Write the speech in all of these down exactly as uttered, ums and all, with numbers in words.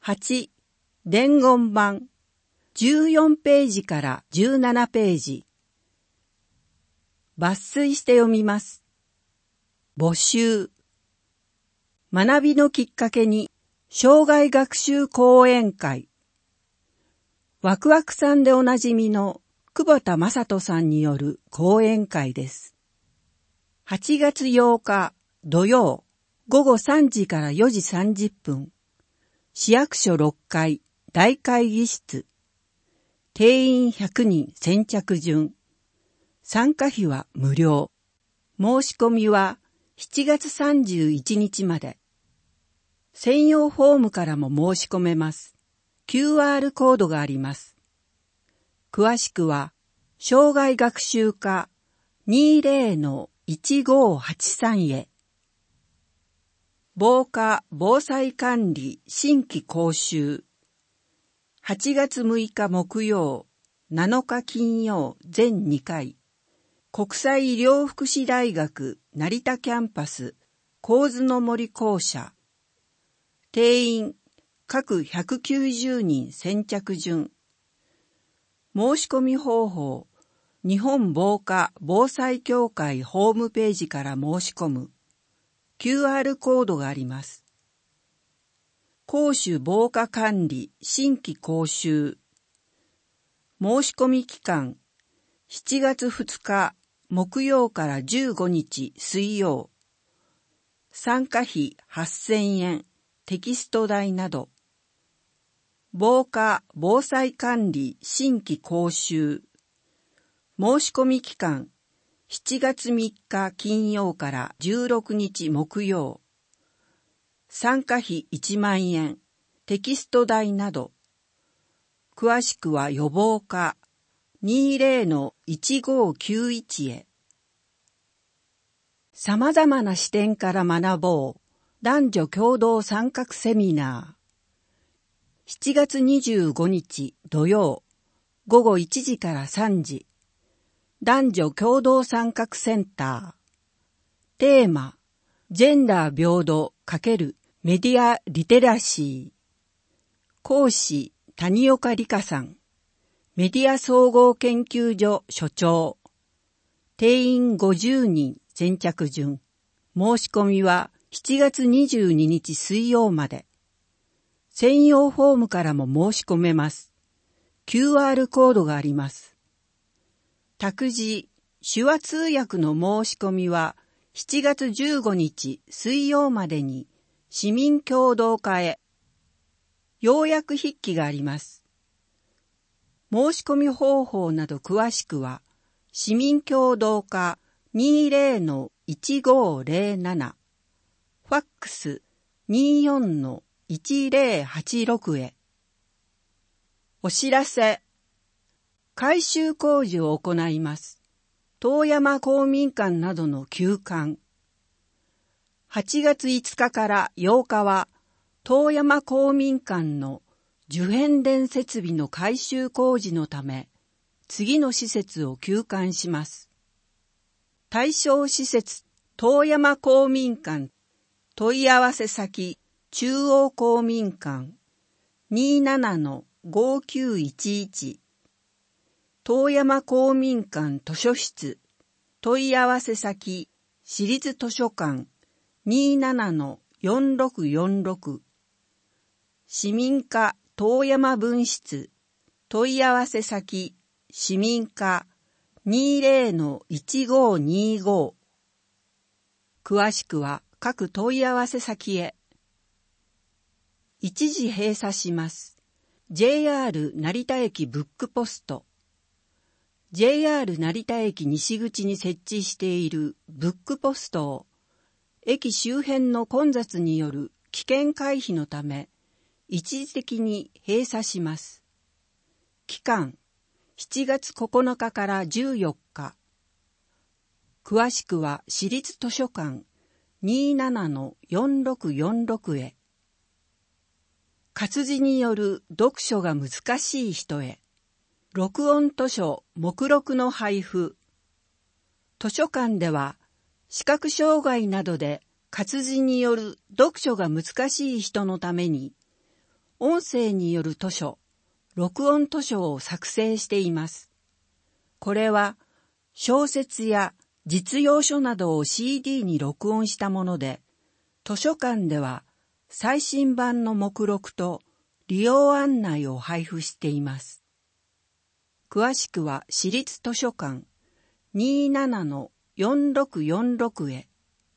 はち、伝言版じゅうよんページからじゅうななページ。抜粋して読みます。募集。学びのきっかけに生涯学習講演会。ワクワクさんでおなじみの久保田正人さんによる講演会です。はちがつようか土曜ごごさんじからよじさんじゅっぷん。市役所ろっかい大会議室。定員ひゃくにん先着順。参加費は無料。申し込みはしちがつさんじゅういちにちまで。専用フォームからも申し込めます。キューアール コードがあります。詳しくは、生涯学習課 にじゅうのいちごはちさん へ。防火・防災管理新規講習。はちがつむいか木曜、なのか金曜全にかい。国際医療福祉大学成田キャンパス神津の森校舎。定員各ひゃくきゅうじゅうにん先着順。申し込み方法、日本防火・防災協会ホームページから申し込む。キューアール コードがあります。公主防火管理新規講習。申し込み期間、しちがつふつか木曜からじゅうごにち水曜。参加費はっせんえん、テキスト代など。防火・防災管理新規講習。申し込み期間、しちがつみっか金曜からじゅうろくにち木曜。参加費いちまんえん、テキスト代など。詳しくは予防課 にじゅうのいちごきゅういち へ。様々な視点から学ぼう男女共同参画セミナー。しちがつにじゅうごにち土曜ごごいちじからさんじ。男女共同参画センター。テーマ、ジェンダー平等×メディアリテラシー。講師、谷岡理香さん。メディア総合研究所所長。定員ごじゅうにん先着順。申し込みはしちがつにじゅうににち水曜まで。専用フォームからも申し込めます。キューアール コードがあります。託児、手話通訳の申し込みはしちがつじゅうごにち水曜までに市民協働課へ。要約筆記があります。申し込み方法など詳しくは市民協働課 にじゅうのいちごぜろなな。ファックス にじゅうよんのいちぜろはちろく へ。お知らせ。改修工事を行います。遠山公民館などの休館。はちがついつかからようかは、遠山公民館の受変電設備の改修工事のため、次の施設を休館します。対象施設、遠山公民館、問い合わせ先、中央公民館、にじゅうななのごきゅういちいち。遠山公民館図書室、問い合わせ先、市立図書館、にじゅうななのよんろくよんろく。市民課遠山分室、問い合わせ先、市民課 にじゅうのいちごにご。詳しくは各問い合わせ先へ。一時閉鎖します。ジェイアール 成田駅ブックポスト。ジェイアール 成田駅西口に設置しているブックポストを、駅周辺の混雑による危険回避のため、一時的に閉鎖します。期間、しちがつここのかからじゅうよっか。詳しくは市立図書館 にじゅうななのよんろくよんろく へ。活字による読書が難しい人へ。録音図書目録の配布。図書館では視覚障害などで活字による読書が難しい人のために音声による図書、録音図書を作成しています。これは小説や実用書などを シーディー に録音したもので、図書館では最新版の目録と利用案内を配布しています。詳しくは市立図書館 にーななのよんろくよんろく へ。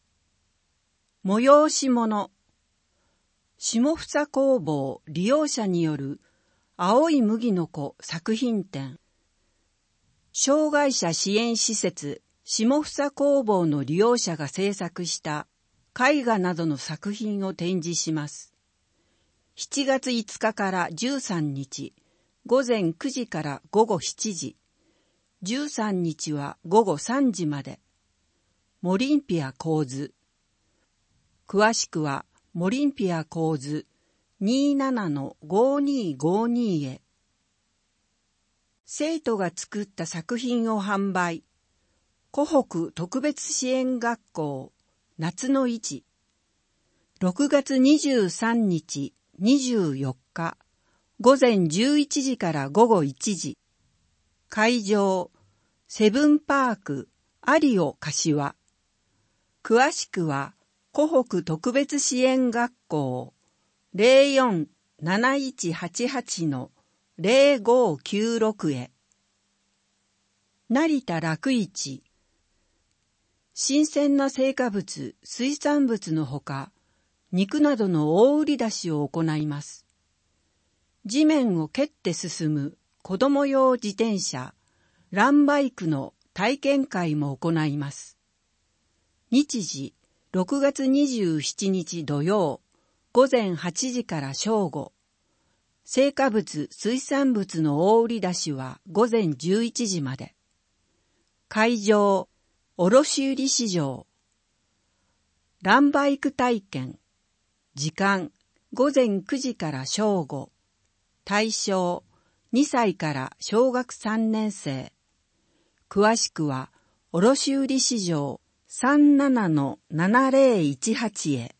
催し物。下房工房利用者による青い麦の子作品展。障害者支援施設下房工房の利用者が制作した絵画などの作品を展示します。しちがついつかからじゅうさんにち、午前くじから午後しちじ、じゅうさんにちは午後さんじまで。モリンピア構図。詳しくはモリンピア構図 にーななのごにーごに へ。生徒が作った作品を販売。湖北特別支援学校夏の市。ろくがつにじゅうさんにち、にじゅうよっか、午前じゅういちじから午後いちじ。会場、セブンパーク、有尾柏。詳しくは、湖北特別支援学校 ゼロよん なないちはちはち のゼロごきゅうろく へ。成田楽市。新鮮な青果物、水産物のほか、肉などの大売り出しを行います。地面を蹴って進む子供用自転車、ランバイクの体験会も行います。日時、ろくがつにじゅうしちにち土曜、午前はちじから正午。青果物、水産物の大売り出しは午前じゅういちじまで。会場、卸売市場。ランバイク体験。時間、午前くじから正午。対象、にさいから小学さんねんせい。詳しくは、卸売市場 さんななのななぜろいちはち へ。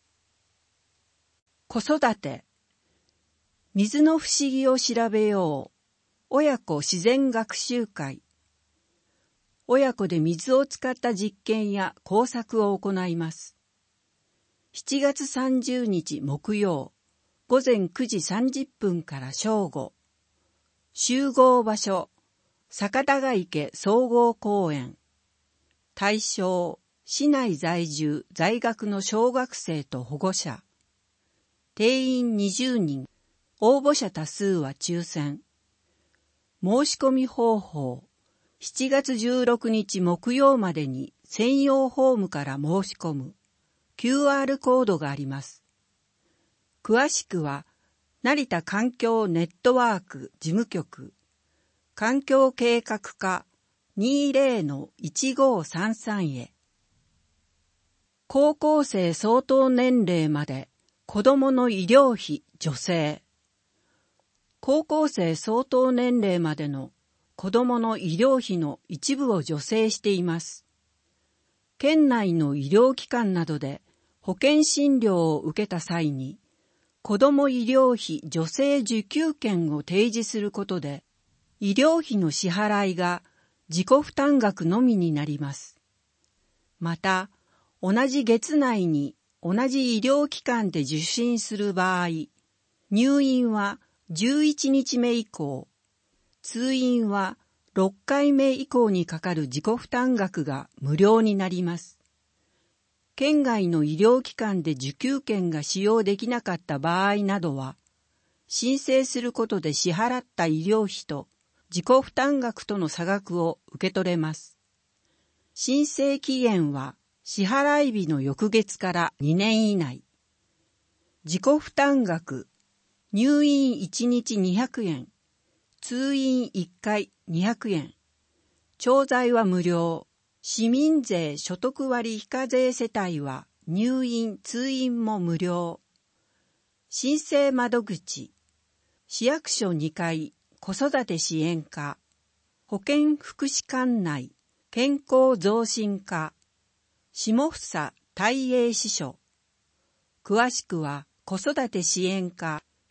子育て。水の不思議を調べよう。親子自然学習会。親子で水を使った実験や工作を行います。しちがつさんじゅうにち木曜、午前くじさんじゅっぷんから正午。集合場所、坂田ヶ池総合公園。対象、市内在住在学の小学生と保護者。定員にじゅうにん、応募者多数は抽選。申し込み方法、しちがつじゅうろくにち木曜までに専用フォームから申し込む。キューアール コードがあります。詳しくは、成田環境ネットワーク事務局、環境計画課 にじゅうのいちごさんさん へ。高校生相当年齢まで子どもの医療費助成。高校生相当年齢までの子どもの医療費の一部を助成しています。県内の医療機関などで保険診療を受けた際に、子ども医療費助成受給券を提示することで、医療費の支払いが自己負担額のみになります。また、同じ月内に同じ医療機関で受診する場合、入院はじゅういちにちめ以降、通院はろっかいめ以降にかかる自己負担額が無料になります。県外の医療機関で受給券が使用できなかった場合などは、申請することで支払った医療費と自己負担額との差額を受け取れます。申請期限は支払い日の翌月からにねん以内。自己負担額、入院いちにちにひゃくえん、通院いっかいにひゃくえん、調剤は無料。市民税所得割非課税世帯は入院・通院も無料。申請窓口、市役所にかい子育て支援課、保健福祉管内健康増進課、下房大英支所。詳しくは子育て支援課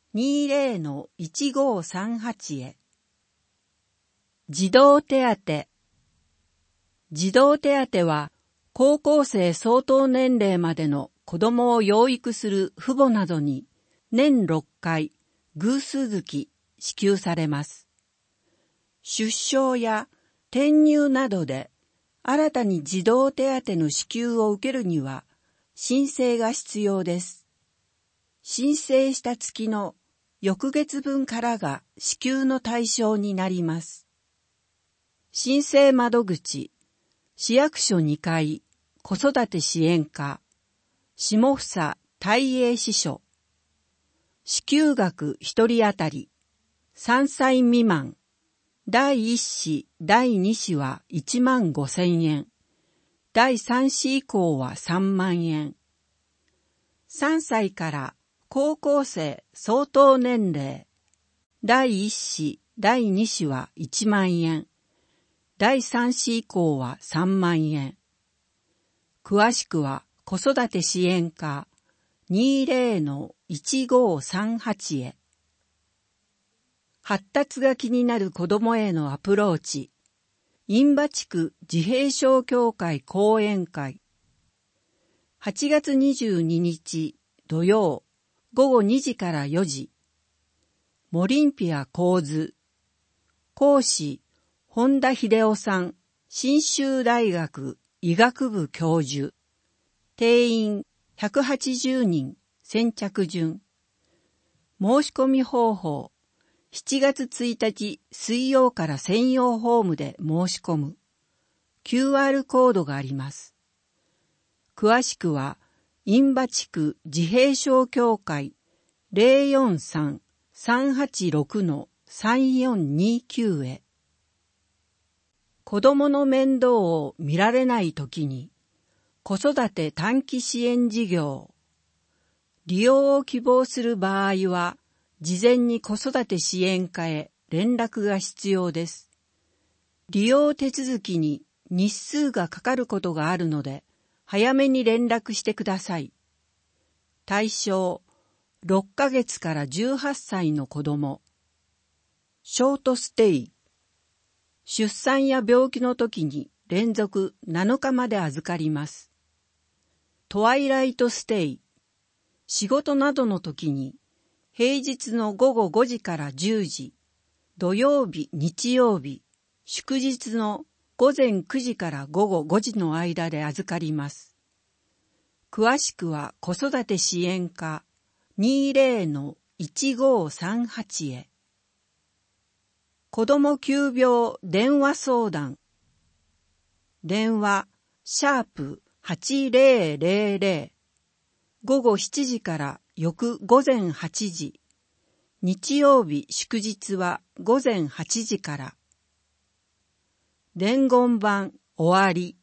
にじゅうのいちごさんはち へ。児童手当。児童手当は、高校生相当年齢までの子供を養育する父母などに年ろっかい偶数月支給されます。出生や転入などで新たに児童手当の支給を受けるには申請が必要です。申請した月の翌月分からが支給の対象になります。申請窓口、市役所にかい、子育て支援課、下総大英支所。支給額一人当たり、さんさい未満、だいいっ子、だいに子はいちまんごせんえん、だいさん子以降はさんまんえん。さんさいから高校生相当年齢、だいいっ子、だいに子はいちまんえん、だいさん子以降はさんまんえん。詳しくは子育て支援課 にじゅうのいちごさんはち へ。発達が気になる子どもへのアプローチ。印旛地区自閉症協会講演会。はちがつにじゅうににち土曜ごごにじからよじ。モリンピア構図。講師本田秀夫さん、信州大学医学部教授。定員ひゃくはちじゅうにん、先着順。申し込み方法。しちがつついたち水曜から専用フォームで申し込む。キューアール コードがあります。詳しくは、印旛地区自閉症協会 ゼロよんさん さんはちろく さんよんにきゅう へ。子供の面倒を見られないときに、子育て短期支援事業。利用を希望する場合は、事前に子育て支援課へ連絡が必要です。利用手続きに日数がかかることがあるので、早めに連絡してください。対象、ろっかげつからじゅうはっさいの子供。ショートステイ。出産や病気の時に連続なのかまで預かります。トワイライトステイ。仕事などの時に平日のごごごじからじゅうじ、土曜日、日曜日、祝日のごぜんくじからごごごじの間で預かります。詳しくは子育て支援課 にじゅうのいちごさんはち へ。子ども急病電話相談。電話、シャープはちぜろぜろぜろ。ごごしちじから翌ごぜんはちじ。日曜日祝日はごぜんはちじから。伝言板終わり。